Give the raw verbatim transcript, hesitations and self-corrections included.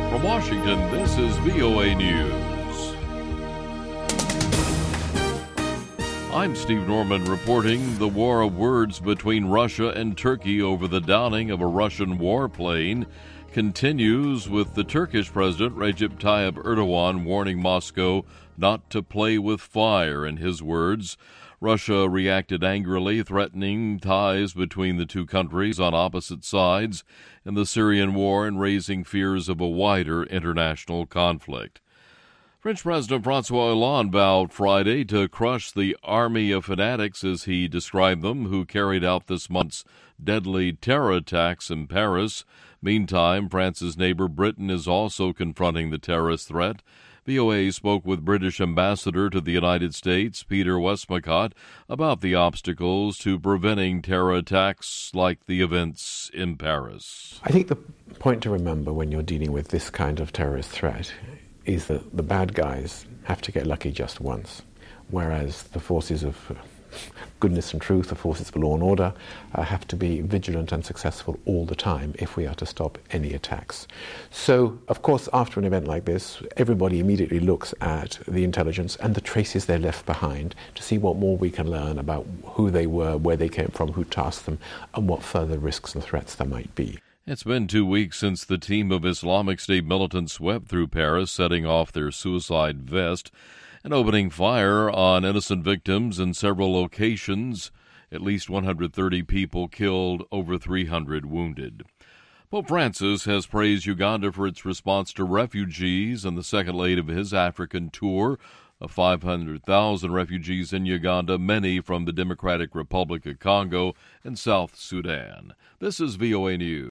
From Washington, this is V O A News. I'm Steve Norman reporting the war of words between Russia and Turkey over the downing of a Russian warplane continues, with the Turkish President Recep Tayyip Erdogan warning Moscow not to play with fire. In his words, Russia reacted angrily, threatening ties between the two countries on opposite sides in the Syrian war and raising fears of a wider international conflict. French President François Hollande vowed Friday to crush the army of fanatics, as he described them, who carried out this month's deadly terror attacks in Paris. Meantime, France's neighbor Britain is also confronting the terrorist threat. V O A spoke with British Ambassador to the United States, Peter Westmacott, about the obstacles to preventing terror attacks like the events in Paris. I think the point to remember when you're dealing with this kind of terrorist threat is that the bad guys have to get lucky just once, whereas the forces of goodness and truth, the forces of law and order, uh, have to be vigilant and successful all the time if we are to stop any attacks. So, of course, after an event like this, everybody immediately looks at the intelligence and the traces they left behind to see what more we can learn about who they were, where they came from, who tasked them, and what further risks and threats there might be. It's been two weeks since the team of Islamic State militants swept through Paris, setting off their suicide vest and opening fire on innocent victims in several locations. At least one hundred thirty people killed, over three hundred wounded. Pope Francis has praised Uganda for its response to refugees in the second leg of his African tour of five hundred thousand refugees in Uganda, many from the Democratic Republic of Congo and South Sudan. This is V O A News.